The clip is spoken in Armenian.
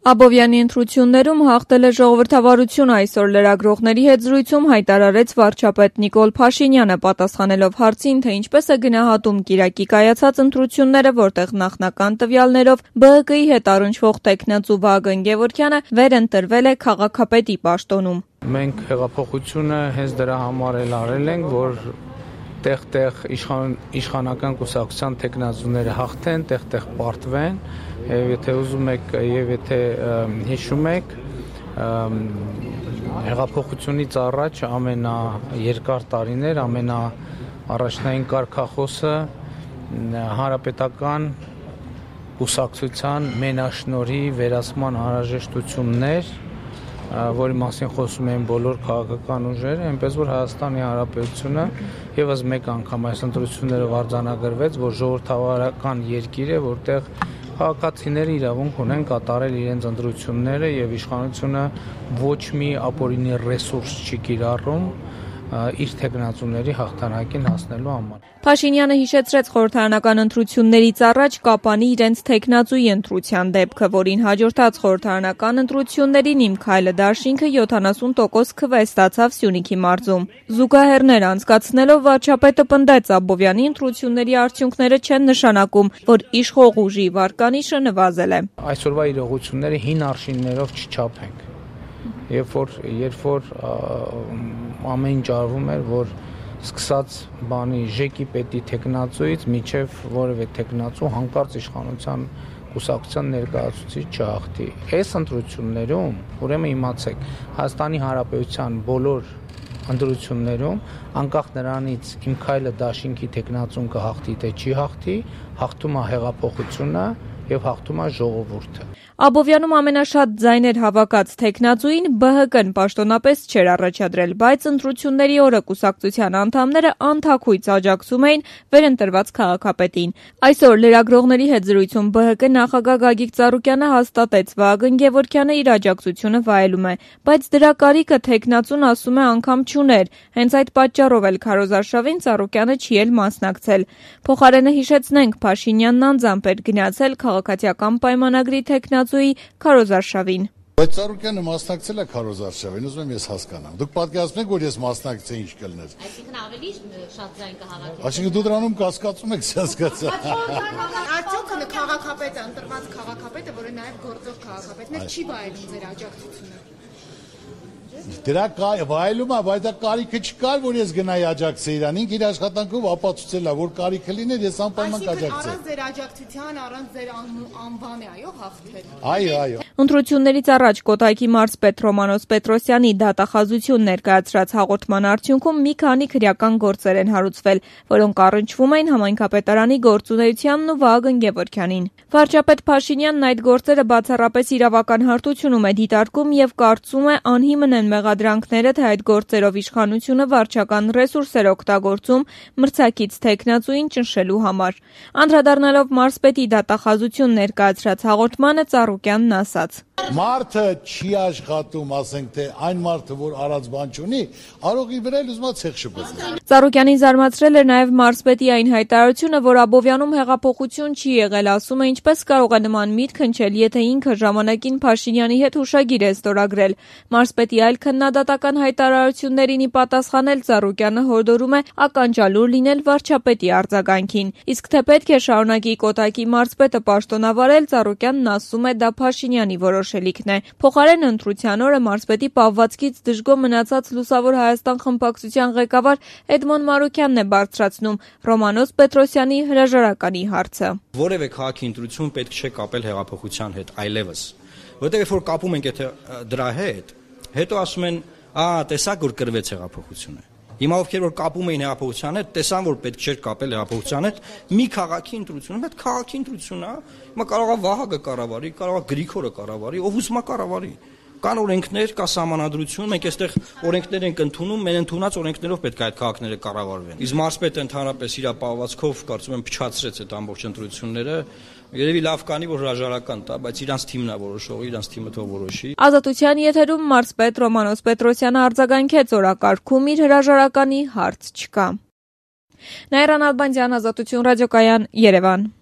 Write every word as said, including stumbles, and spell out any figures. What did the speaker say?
Աբովյանի ընտրություններում հաղթել է ժողովրդավարությունը, այսօր լրագրողների հետ զրույցում հայտարարեց վարչապետ Նիկոլ Փաշինյանը, պատասխանելով հարցին, թե ինչպես է գնահատում կիրակի կայացած ընտրությունները, որտեղ նախնական տվյալներով Բ Հ Կ-ի հետ առնչվող տեխնացու Վահագն Գևորգյանը վերընտրվել է քաղաքապետի պաշտոնում։ Մենք հեղափոխությունը հենց դրա համար էլ արել ենք, որ տեղ-տեղ իշխան, իշխանական կուսակցության տեխնացուները հաղթեն, տեղ-տեղ պարտվեն, եւ եթե ուզում եք եւ եթե հիշում եք հեղափոխությունից առաջ ամենաերկար տարիներ, ամենաառաջնային կարգախոսը հանրապետական կուսակցության մենաշնորհի վերացման անհրաժեշտություններ, որի մասին խոսում են բոլոր քաղաքական ուժերը, այնպես որ Հայաստանի Հանրապետությունը եւս մեկ անգամ այս ընտրություններով արձանագրվեց, որ ժողովրդավարական երկիր է, որտեղ քաղաքացիները իրավունք ունեն կատարել իրենց ընտրությունները եւ իշխանությունը ոչ մի ապօրինի ռեսուրս չի կիրառում իր տեխնացուների հաղթանակին հասնելու համար։ Փաշինյանը հիշեցրեց խորհրդարանական ընտրություններից առաջ Կապանի իրենց տեխնացուի ընտրության դեպքը, որին հաջորդած խորհրդարանական ընտրություններին Իմ քայլը դաշինքը յոթանասուն տոկոս քվե ստացավ Սյունիքի մարզում։ Զուգահեռներ անցկացնելով վարչապետը պնդեց Աբովյանի ընտրությունների արդյունքները չեն նշանակում, որ իշխող ուժի վարկանիշը նվազել է։ Այսօրվա իրողությունները հին արշիններով չչափենք։ Երբ որ երբ որ ամեն ինչ արվում էր, որ սկսած բանի ժեկի պետի տեխնացուից միջև որևէ տեխնացու հանկարծ իշխանության կուսակցության ներկայացուցիչ չհաղթի։ Այս ընտրություններում, ուրեմն իմացեք, Հայաստանի Հանրապետության բոլոր ընտրություններում, անկախ նրանից Իմ քայլը դաշինքի տեխնացուն կհաղթի թե չի հաղթի, հաղթում է հեղափոխությունը եւ հաղթում է ժողովուրդը։ Աբովյանում ամենաշատ ձայներ հավաքած տեխնացուին Բ Հ Կ-ն պաշտոնապես չէր առաջադրել, բայց ընտրությունների օրը կուսակցության անդամները անթաքույց աջակցում էին վերընտրված քաղաքապետին։ Այսօր լրագրողների հետ զրույցում Բ Հ Կ նախագահ Գագիկ Ծառուկյանը հաստատեց Վահագն Գևորգյանը իր աջակցությունը վայելում է, բայց դրա կարիքը տեխնացուն ասում է անգամ չուներ։ Հենց այդ պատճառով էլ քարոզարշավին Ծառուկյանը չի էլ մասնակցել։ Փոխարենը հիշեցնենք, Փաշինյանն անձամբ էր գնացել քաղաքացիական պայմանագրի տեխնացուի քարոզարշավին։ Բայց Ծառուկյանը մասնակցել է քարոզարշավին, ուզում եմ ես հասկանամ։ Դուք պատկերացնում եք, որ ես մասնակցեի ինչ կլներ։ Այսինքն ավելի շատ ձայն կհավաքեք։ Այսինքն դու դրանում կասկածում եք, հասկացա։ Արդյոք քաղաքապետը, ընտրված քաղաքապետը, որը նաև գործող քաղաքապետն է, չի վայելում ձեր աջակցությունը։ Դրա վայելում է, բայց դա կարիքը չկար, որ ես գնայի աջակցեի իրան, ինք իր աշխատանքով ապացուցել է, որ կարիքը լիներ, ես անպայման կաջակցեի։ Առանց ձեր աջակցության, առանց ձեր անվան է, այո, հաղթել։ Այո, այո։ Ընտրություններից առաջ Կոտայքի մարզպետ Ռոմանոս Պետրոսյանի դատախազություն ներկայացրած հաղորդման արդյունքում մի քանի քրեական գործեր են հարուցվել, որոնք առնչվում էին համայնքապետարանի գործունեությանն ու Վահագն Գևորգյանին։ Վարչապետ Փաշինյանն այդ գործերը բացառապես իրավական հարթությունում է դիտարկում եւ կարծում է անհիմն են մեղադրանքները, թե այդ գործերով իշխանությունը վարչական ռեսուրսեր օգտագործում մրցակից տեխնացուին ճնշելու համար։ Անդրադառնալով մարզպետի դատախազություն ներկայացրած հաղորդմանը Ծառուկյանն ասաց. Մարդը չի աշխատում, ասենք թե այն մարդը, որ արած բան չունի, կարող իր վրա ուզում է ցեխ շփոթել։ Ծառուկյանին զարմացրել էր նաև մարզպետի այն հայտարարությունը, որ Աբովյանում հեղափոխություն չի եղել, ասում է, ինչպես կարող է նման միտք հնչել, եթե ինքը ժամանակին Փաշինյանի հետ հուշագիր է ստորագրել։ Մարզպետի այլ քննադատական հայտարարություններին ի պատասխանել Ծառուկյանը հորդորում է ականջալուր լինել վարչապետի արձագանքին։ Իսկ թե պետք է շարունակի Կոտայքի մարզպետը պաշտոնավարել, Ծառուկյանն ասում է, դա Փաշինյանի որոշելիքն է։ Փոխարեն ընտրության օրը մարզպետի պահվածքից դժգոհ մնացած Լուսավոր Հայաստան խմբակցության ղեկավար Էդմոն Մարուկյանն է բարձրացնում Ռոմանոս Պետրոսյանի հրաժարականի հարցը։ Որևէ քաղաքի ընտրություն պետք չէ կապել հեղափոխության հետ այլևս, որտեղ երբ որ կապում ենք եթե դրա հետ, հետո ասում են, «Ա, տեսակ որ կրվեց հեղափոխությունը»։ Հիմա ովքեր որ կապում էին հեղափոխության հետ, տեսան որ պետք չէր կապել հեղափոխության հետ, մի քաղաքի ընտրությունը, բայց քաղաքի ընտրությունն է, հիմա կարող է Վահագը կառավարի, կարող է Գրիգորը կառավարի, ով ուզում է կառավարի։ Կան օրենքներ, կա սահմանադրություն, մենք այստեղ օրենքներ ենք ընդունում, մեր ընդունած օրենքներով պետք է այդ քաղաքները կառավարվեն։ Իսկ մարզպետը ընդհանրապես իր պահվածքով կարծում եմ փչացրեց այդ ամբողջ ընտրությունները։ Երևի լավ կանի, որ հրաժարական տա, բայց իրանց թիմն է որոշողի, իրանց թիմը թող որոշի։ Ազատության եթերում մարզպետ Ռոմանոս Պետրոսյանը արձագանքեց օրակարգում իր հրաժարականի հարց չկա։ Նաիրա Նալբանդյան, Ազատություն ռադիոկայան, Երևան։